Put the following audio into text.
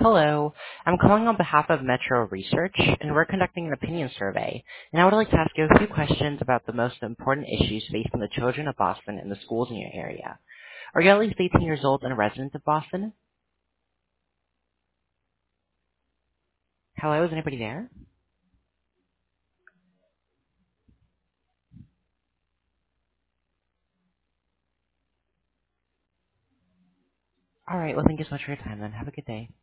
Hello. I'm calling on behalf of Metro Research, and we're conducting an opinion survey. And I would like to ask you a few questions about the most important issues facing the children of Boston and the schools in your area. Are you at least 18 years old and a resident of Boston? Hello, is anybody there? All right, well, thank you so much for your time then. Have a good day.